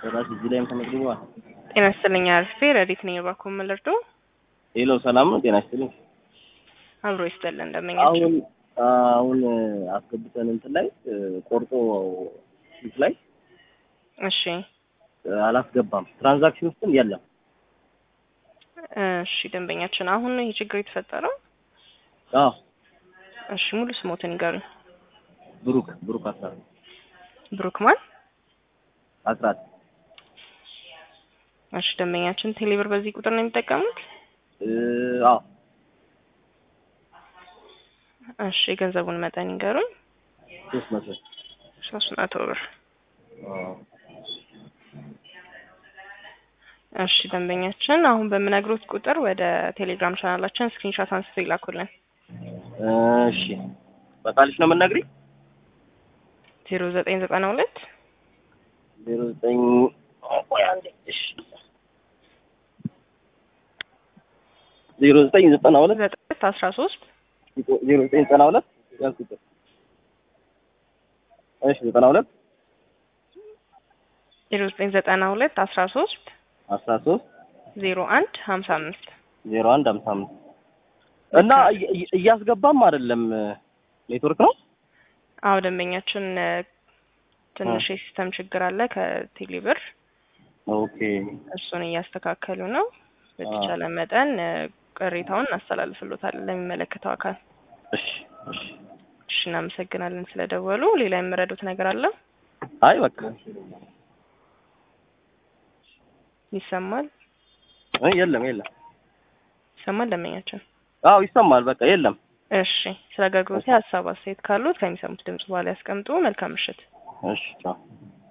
ራስ እዚህ ላይም ተመዝግቧል። ጤና ይስጥልኝ አርፌ ረዲት ነኝ ባኮ መልርዶ ሄሎ ሰላም ነው። ጤና ይስጥልኝ። አብሮ ይስጥልን እንደምኛችሁ። አሁን አስገብተን እንትን ላይ ቆርጦ ፊት ላይ እሺ አላስገባም። ትራንዛክሽን ውስጥም የለም። እሺ ደንበኛችን አሁን ይሄ ችግር የተፈጠረው? አዎ እሺ ሙሉ ስሞትን ይገሩኝ። ብሩክ አስራት። ብሩክ ማን? አስራት። እሺ ደንበኛችን ቴሌብር በዚህ ቁጥር ነው የሚጠቀሙት? አዎ እሺ የገንዘቡን መጠን ይገሩኝ። 300 ብር። እሺ ደንበኛችን አሁን በምነግሮት ቁጥር ወደ ቴሌግራም ቻናላችን ስክሪንሾት አንስተው ይላኩልን። እሺ በቃልሽ ነው የምንነግሪኝ? 0992 0992 13 0992 ያልኩት እሺ 92 0992 13 01 55 እና እያስገባም አይደለም። ኔትወርክ ነው። አዎ ደንበኛችን ትንሽ የሲስተም ችግር አለ ከቴሌብር። ኦኬ እሱን እያስተካከሉ ነው። በተቻለ መጠን ቅሬታውን እናስተላልፍሎታለን ለሚመለከተው አካል። እሺ እናመሰግናለን ስለደወሉ። ሌላ የምረዱት ነገር አለ? አይ በቃ ይሰማል? የለም ይሰማል ደንበኛችን? አዎ ይሰማል። በቃ የለም። እሺ ስለ አገልግሎት ሀሳብ አስተያየት ካሉት ከሚሰሙት ድምጽ በኋላ ያስቀምጡ። መልካም ምሽት። እሺ ቻው።